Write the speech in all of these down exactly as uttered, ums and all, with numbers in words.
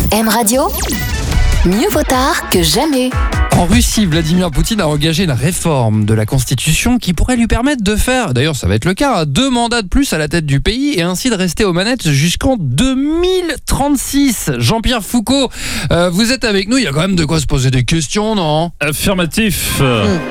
M Radio, mieux vaut tard que jamais. En Russie, Vladimir Poutine a engagé une réforme de la Constitution qui pourrait lui permettre de faire, d'ailleurs ça va être le cas, deux mandats de plus à la tête du pays et ainsi de rester aux manettes jusqu'en deux mille trente-six. Jean-Pierre Foucault, euh, vous êtes avec nous, il y a quand même de quoi se poser des questions, non ? Affirmatif.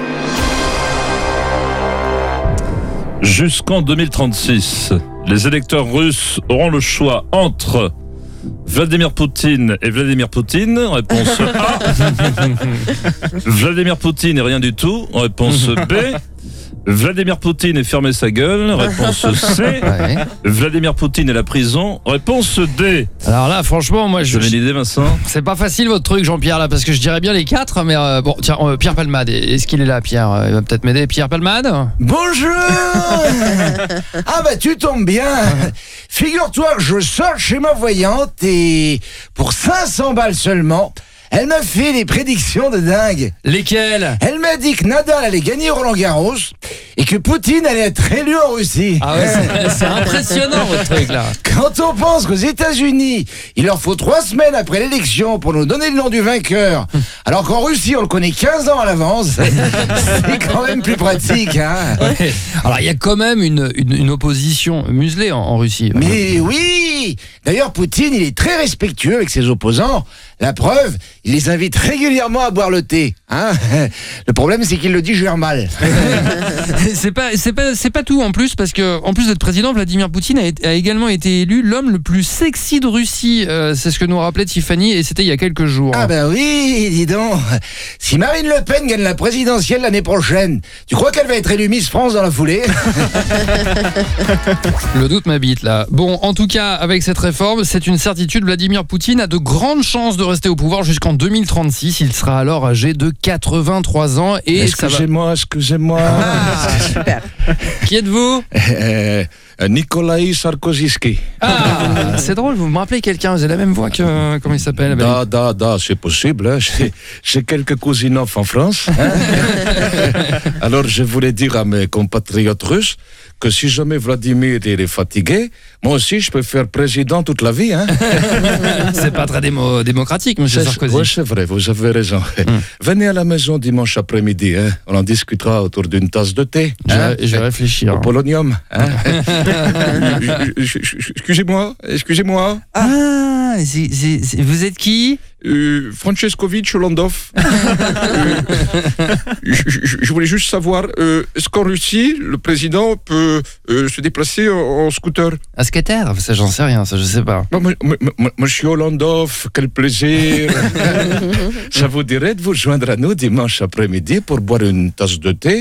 Jusqu'en deux mille trente-six, les électeurs russes auront le choix entre Vladimir Poutine et Vladimir Poutine, réponse A. Vladimir Poutine et rien du tout, réponse B. Vladimir Poutine et fermer sa gueule, réponse C. Ouais. Vladimir Poutine et la prison, réponse D. Alors là, franchement, moi je... Vous avez une idée, Vincent ? C'est pas facile votre truc, Jean-Pierre, là, parce que je dirais bien les quatre, mais euh, bon, tiens, euh, Pierre Palmade, est-ce qu'il est là, Pierre ? Il va peut-être m'aider. Pierre Palmade ? Bonjour. Ah bah tu tombes bien. Figure-toi que je sors chez ma voyante et pour cinq cents balles seulement, elle m'a fait des prédictions de dingue. Lesquels ? Elle m'a dit que Nadal allait gagner Roland-Garros et que Poutine allait être élu en Russie. Ah ouais, c'est, c'est impressionnant votre truc là. Quand on pense qu'aux États-Unis, il leur faut trois semaines après l'élection pour nous donner le nom du vainqueur, alors qu'en Russie, on le connaît quinze ans à l'avance, c'est quand même plus pratique, hein. Ouais. Alors il y a quand même une, une, une opposition muselée en, en Russie. Mais oui. D'ailleurs, Poutine, il est très respectueux avec ses opposants. La preuve, il les invite régulièrement à boire le thé. Hein. Le problème, c'est qu'il le digère mal. c'est pas, c'est pas, c'est pas tout en plus, parce que en plus d'être président, Vladimir Poutine a, été, a également été élu l'homme le plus sexy de Russie. Euh, c'est ce que nous rappelait Tiffany, et c'était il y a quelques jours. Ah ben oui, dis donc. Si Marine Le Pen gagne la présidentielle l'année prochaine, tu crois qu'elle va être élue Miss France dans la foulée ? Le doute m'habite là. Bon, en tout cas, avec cette réforme, c'est une certitude, Vladimir Poutine a de grandes chances de rester au pouvoir jusqu'en deux mille trente-six. Il sera alors âgé de quatre-vingt-trois ans et excusez-moi, ça va... excusez-moi. Ah, super. Qui êtes-vous ? euh, Nikolai Sarkozy. Ah, c'est drôle, vous me rappelez quelqu'un, vous avez la même voix que... Comment il s'appelle ? Da, da, da, c'est possible. Hein. J'ai, j'ai quelques cousinofs en France. Hein. Alors, je voulais dire à mes compatriotes russes que si jamais Vladimir il est fatigué, moi aussi, je peux faire président toute la vie. Hein. C'est pas très démo- démocratique, monsieur c'est, Sarkozy. Oui, c'est vrai, vous avez raison. Mm. Venez à la maison dimanche après-midi. Hein. On en discutera autour d'une tasse de thé. Je, hein. je vais réfléchir. Au polonium. Hein. Excusez-moi, excusez-moi. Ah, c'est, c'est, c'est, vous êtes qui ? Euh, Francescovitch Holandov. euh, je, je, je voulais juste savoir, euh, est-ce qu'en Russie, le président peut euh, se déplacer en, en scooter ? Un scooter ? Ça, j'en sais rien, ça, je sais pas. Bon, moi, moi, moi, Monsieur Holandov, quel plaisir. Ça vous dirait de vous joindre à nous dimanche après-midi pour boire une tasse de thé ?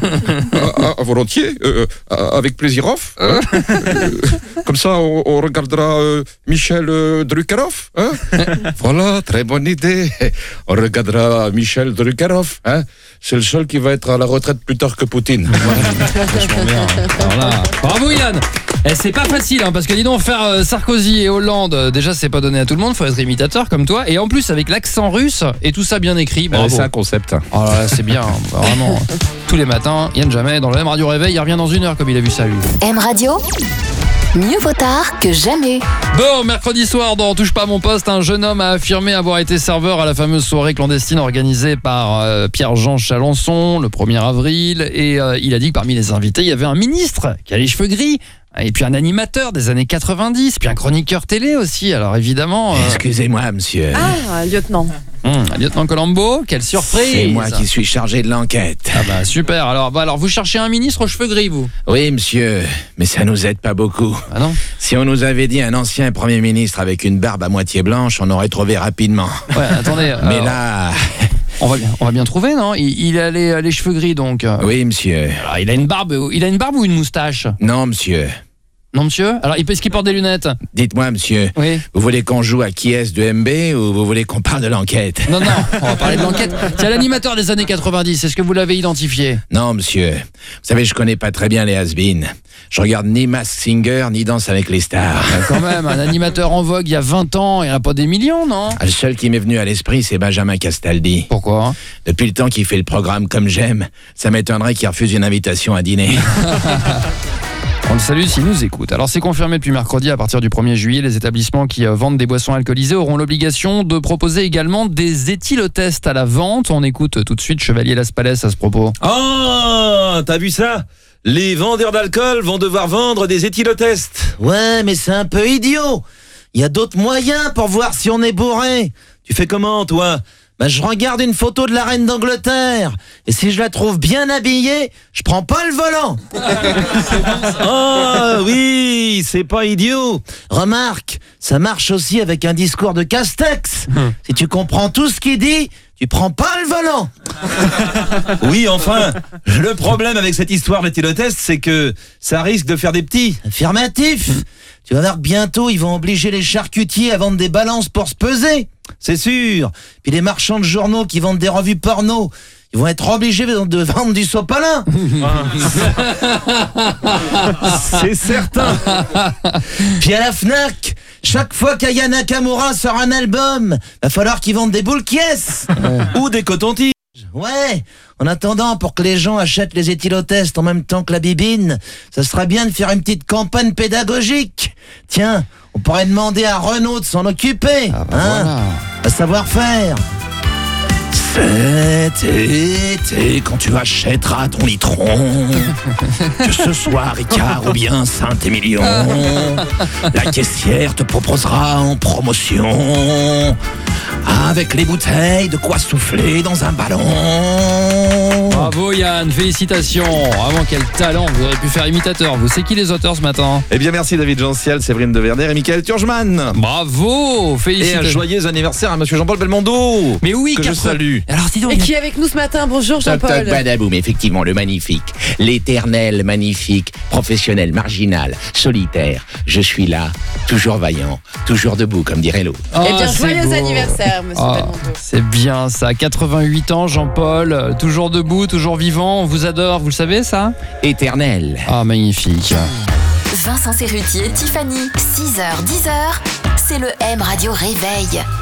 à, à, à volontiers, euh, à, avec plaisir off. Hein. euh, comme ça, on, on regardera euh, Michel euh, Druckerov. Hein. Voilà. Très bonne idée. On regardera Michel Druckerov. Hein. C'est le seul qui va être à la retraite plus tard que Poutine. Vachement bien. Alors là, bravo Yann. Eh, c'est pas facile, hein, parce que dis donc, faire euh, Sarkozy et Hollande, euh, déjà c'est pas donné à tout le monde, faut être imitateur comme toi, et en plus avec l'accent russe, et tout ça bien écrit, bravo. Ouais, c'est un concept. Oh là là, c'est bien, hein, vraiment. Tous les matins, Yann Jamais, dans le même Radio Réveil, il revient dans une heure comme il a vu ça lui. M Radio, mieux vaut tard que jamais. Bon, mercredi soir, dans Touche pas à mon poste, un jeune homme a affirmé avoir été serveur à la fameuse soirée clandestine organisée par euh, Pierre-Jean Chalençon le premier avril, et euh, il a dit que parmi les invités, il y avait un ministre qui a les cheveux gris, et puis un animateur des années quatre-vingt-dix, puis un chroniqueur télé aussi, alors évidemment... Euh... Excusez-moi, monsieur. Ah, lieutenant. Hum, lieutenant Colombo, quelle surprise! C'est moi qui suis chargé de l'enquête. Ah bah super, alors, bah, alors vous cherchez un ministre aux cheveux gris, vous? Oui, monsieur, mais ça nous aide pas beaucoup. Ah non? Si on nous avait dit un ancien Premier ministre avec une barbe à moitié blanche, on aurait trouvé rapidement. Ouais, attendez... Mais alors... là... On va, on va bien trouver, non? Il, il a les, les cheveux gris, donc. Oui, monsieur. Alors, il a une barbe, il a une barbe ou une moustache? Non, monsieur. Non, monsieur? Alors, est-ce qu'il porte des lunettes? Dites-moi, monsieur, oui. Vous voulez qu'on joue à qui est-ce de M B ou vous voulez qu'on parle de l'enquête? Non, non, on va parler de l'enquête. C'est l'animateur des années quatre-vingt-dix, est-ce que vous l'avez identifié? Non, monsieur. Vous savez, je connais pas très bien les has-been. Je regarde ni Masked Singer, ni Danse avec les stars. Ah, quand même, un animateur en vogue il y a vingt ans, il n'y en a pas des millions, non? Le seul qui m'est venu à l'esprit, c'est Benjamin Castaldi. Pourquoi? Depuis le temps qu'il fait le programme Comme j'aime, ça m'étonnerait qu'il refuse une invitation à dîner. On le salue s'il nous écoute. Alors c'est confirmé depuis mercredi, à partir du premier juillet, les établissements qui euh, vendent des boissons alcoolisées auront l'obligation de proposer également des éthylotests à la vente. On écoute tout de suite Chevalier Las Palais à ce propos. Oh, t'as vu ça? Les vendeurs d'alcool vont devoir vendre des éthylotests. Ouais, mais c'est un peu idiot. Il y a d'autres moyens pour voir si on est bourré. Tu fais comment, toi? Bah, je regarde une photo de la reine d'Angleterre. Et si je la trouve bien habillée, je prends pas le volant. Oh, oui, c'est pas idiot. Remarque, ça marche aussi avec un discours de Castex. Si tu comprends tout ce qu'il dit, tu prends pas le volant. Oui, enfin, le problème avec cette histoire d'éthylotest, c'est que ça risque de faire des petits. Affirmatif. Tu vas voir que bientôt, ils vont obliger les charcutiers à vendre des balances pour se peser. C'est sûr. Puis les marchands de journaux qui vendent des revues porno, ils vont être obligés de vendre du sopalin. C'est certain. Puis à la Fnac, chaque fois qu'Aya Nakamura sort un album, va falloir qu'ils vendent des boules caisses. Ou des cotons-tiges. Ouais, en attendant, pour que les gens achètent les éthylotests en même temps que la bibine, ça serait bien de faire une petite campagne pédagogique. Tiens, on pourrait demander à Renault de s'en occuper. Ah bah hein, voilà. à savoir-faire. Cet été, quand tu achèteras ton litron, que ce soit Ricard ou bien Saint-Émilion, la caissière te proposera en promotion, avec les bouteilles, de quoi souffler dans un ballon. Bravo Yann, félicitations. Vraiment quel talent, vous auriez pu faire imitateur. Vous, c'est qui les auteurs ce matin? Eh bien, merci David Jean-Ciel, Séverine de Verder et Michael Turgeman. Bravo, Et un félicitations. joyeux anniversaire à monsieur Jean-Paul Belmondo. Mais oui, que je quatre- salue. Alors dis donc, Et qui est avec nous ce matin? Bonjour Toc toc Jean-Paul. badaboum, effectivement, le magnifique, l'éternel magnifique, professionnel, marginal, solitaire. Je suis là, toujours vaillant, toujours debout, comme dirait l'autre. Ah, Eh bien, c'est joyeux beau. anniversaire, monsieur Ah, Belmondo. c'est bien ça, quatre-vingt-huit ans Jean-Paul, euh, toujours debout, toujours vivant, on vous adore, vous le savez ça? Éternel. Ah magnifique. Vincent Cerrutier, Tiffany, six heures dix heures, c'est le M Radio Réveil.